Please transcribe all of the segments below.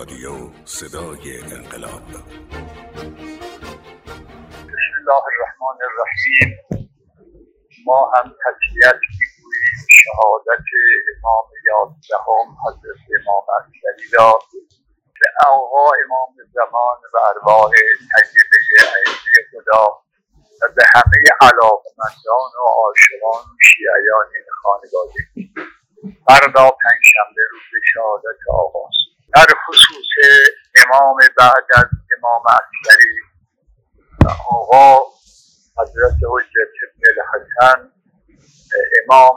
رادیو صدای انقلاب. بسم الله الرحمن الرحیم. ما هم تسلیت می‌گوییم شهادت امام 11 حضرت امام عسکری را به آقا امام زمان و ارواح طیبه عزیز خدا و به همه علاقمندان و عاشقان و شیعیان این خانواده. فردا پنجشنبه روز شهادت آقاست. در خصوص امام بعد از امام عسکری و آقا حضرت حجت ابن الحسن امام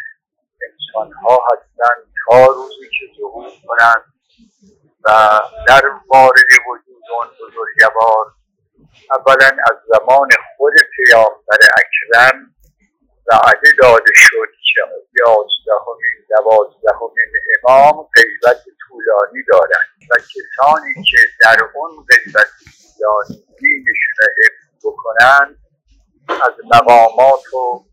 انسانها هستند تا روزی که ظهور کنند و در وارد وجود آن بزرگوار اولا از زمان خود پیامبر اکرم وعده داده شد که 11مین 12مین امام غیبت طولانی دارند و کسانی که در اون غیبت طولانی دینشون را حفظ بکنند از مقامات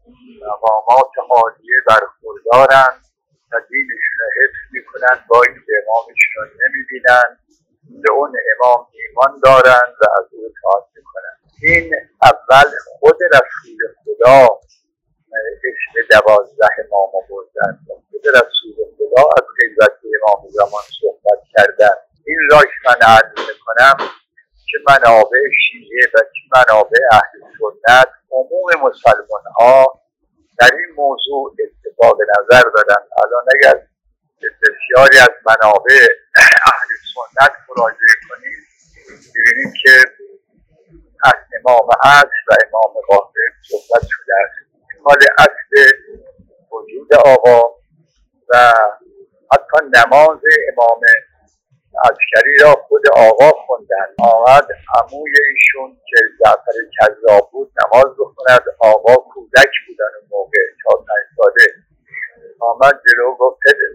عالیه برخوردارند و دینشون را حفظ میکنند، با اینکه امامشون را نمیبینند، به اون امام ایمان دارند و از او اطاعت میکنند. این اول خود رسول خدا اسم 12 امام بردن و خود رسول خدا از غیبت امام زمان صحبت کردن. این را که من عرض میکنم که منابع شیعه و که منابع اهل سنت عموم مسلمان ها در این موضوع اتفاق نظر دارن. الان اگر بسیاری از منابع اهل سنت مراجعه کنید ببینید که از امام عصر و امام قاسم صحبت شده است. مال اصل وجود آقا و حتی نماز امام عسکری را خود آقا خوندن. آمد عموی ایشون که جعفر کذاب بود نماز بخوند. آقا کودک بودن اون موقع 4-5 ساله. آمد جلو گفت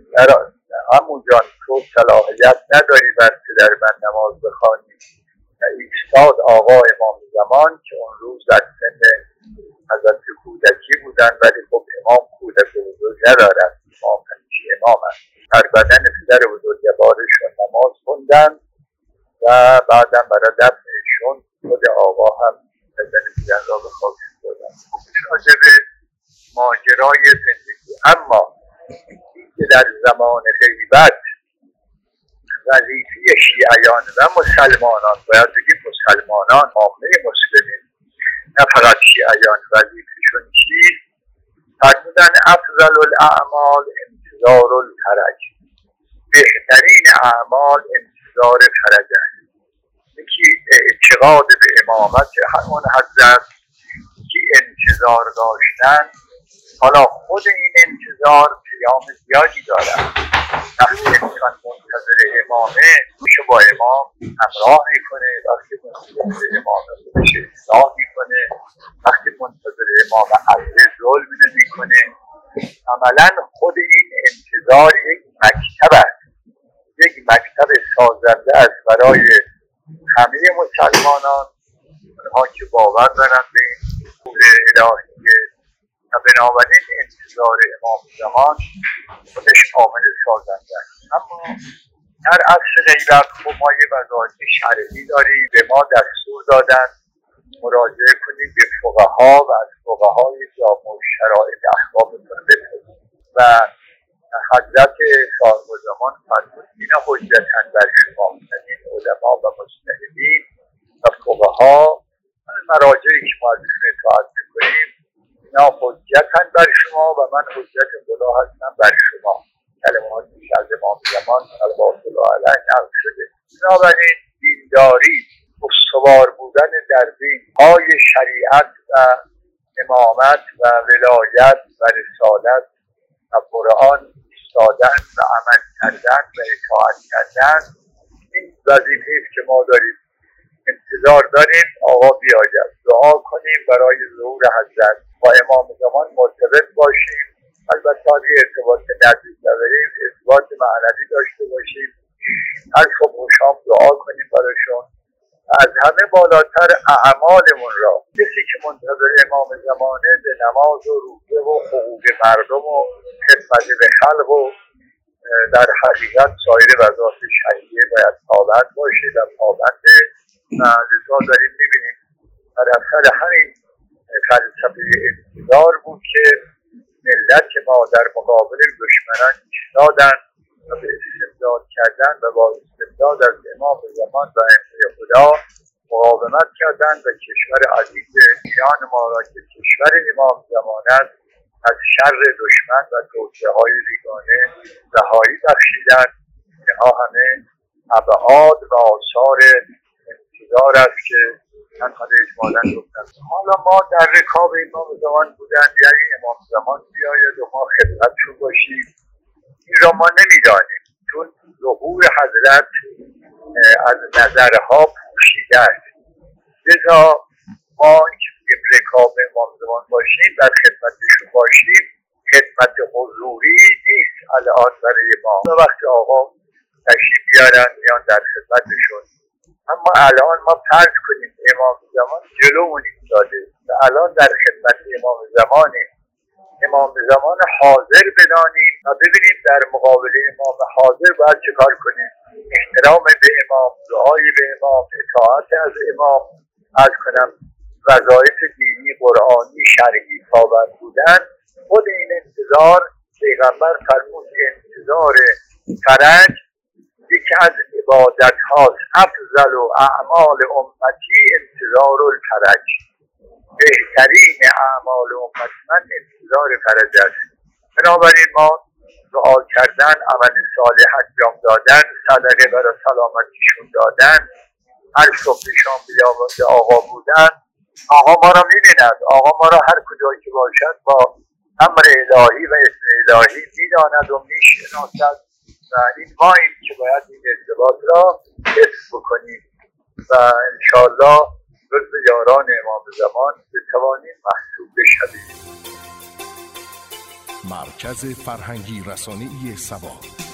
عمو جان تو صلاحیت نداری بر پدر من نماز بخوانی. ایستاد آقا امام زمان که اون روز در سن حضرت کودکی بودن، ولی خب امام کودک بزرگ ندارد، امام همیشه امام است. در بدن پدر بزرگوارشون نماز خوندن و بعدم برای دفنشون خود آقا هم بدن پدر را به خاک سپردن. راجع به ماجرای زندگی. اما اینکه در زمان غیبت وظیفه شیعیان و مسلمانان، باید بگیم مسلمانان، عامه مسلمین، نه فقط شیعیان، وظیفه‌شون چیست؟ فرمودن افضل الاعمال انتظار الفرج. بهترین اعمال انتظار فرج است. یکی اعتقاد به امامت همون حضرت که انتظار داشتن. حالا خود این انتظار پیام زیادی دارد. وقتی انسان منتظر امامه میشه با امام همراه میکنه، وقتی منتظر امام خودش اصلاح میکنه، وقتی منتظر امام عدل ظلم نمیکنه. عملا خود این انتظار یک مکتب است، یک مکتب سازنده است برای همه مسلمانان، اونها که باور دارند به این امور الهیه و بنابراین انتظار امام زمان خودش عامل سازنده است. اما در عصر غیبت خب ما یه وظایف شرعی داریم، به ما دستور دادن مراجعه کنیم به فقها و از فقهای جامع شرایط احکامتون بپرسید و حضرت صاحب زمان فرمود این حجتاً بر شما، یعنی علما و مجتهدین و فقها مراجعی که ما ازشون اطاعت میکنیم اینا حجتاً بر شما و من حجت خدا هستم بر شما. کلماتی که از امام زمان صلوات الله علیه نقل شده. بنابراین دینداری، استوار بودن در دین های شریعت و امامت و ولایت و رسالت و قرآن ایستادن و عمل کردن و اطاعت کردن، این وظیفه است که ما داریم. انتظار داریم آقا بیاید، دعا کنیم برای ظهور حضرت، با امام زمان مرتبط باشیم. البته اگه ارتباط نزدیک نداریم ارتباط معنوی داشته باشیم، هر صبح و شام دعا کنیم براشون. از همه بالاتر اعمالمون را، کسی که منتظر امام زمانه به نماز و روزه و حقوق مردم و خدمت به خلق و در حقیقت سایر وظایف شهریه باید پابند باشه و پابنده و لذا داریم میبینیم در اثر همین فلسفه انتظار بود که ملت ما در مقابل دشمنان ایستادن و به استبداد کردن و با استبداد از امام زمان و امضای خدا مقاومت کردند و کشور عزیز ایران ما را که کشور امام زمان است از شر دشمن و توطئه‌های بیگانه رهایی بخشیدند. اینها همه ابعاد و آثار انتظار است که من اجمالا گفتم. حالا ما در رکاب امام زمان بودن، یعنی امام زمان بیاید و ما خدمتشون باشیم، این را ما نمیدانیم چون ظهور حضرت از نظرها پوشیده است. لذا ما که رکاب امام زمان باشیم، در خدمتشون باشیم، خدمت حضوری نیست الان برای ما. وقتی آقا تشریف بیارن میان در خدمتشون، اما الان ما فرض کنیم امام زمان جلومون ایستاده و الان در خدمت امام زمانیم، امام زمان حاضر بدانیم و ببینیم در مقابل امام حاضر باید چه کار کنیم. احترام به امام، دعای به امام، اطاعت از امام، از کنم وظایف دینی، قرآنی، شرعی پابند بودن. خود این انتظار پیغمبر فرمود انتظار فرج یکی از عبادت هاست. افضل و اعمال امتی انتظار الفرج، بهترین اعمال امت من انتظار فرج است. بنابراین ما دعا کردن، عمل صالح انجام دادن، صدقه برای سلامتیشون دادن، هر صبح شام بیامد آقا بودن. آقا ما را می‌بیند، آقا ما را هر کجایی که باشد با امر الهی و اسم الهی می‌داند و می‌شناسد و این ما این که باید این ارتباط را حفظ بکنیم و انشاءالله جزو یاران امام زمان بتوانیم محسوب بشویم. مرکز فرهنگی رسانه‌ای سبا.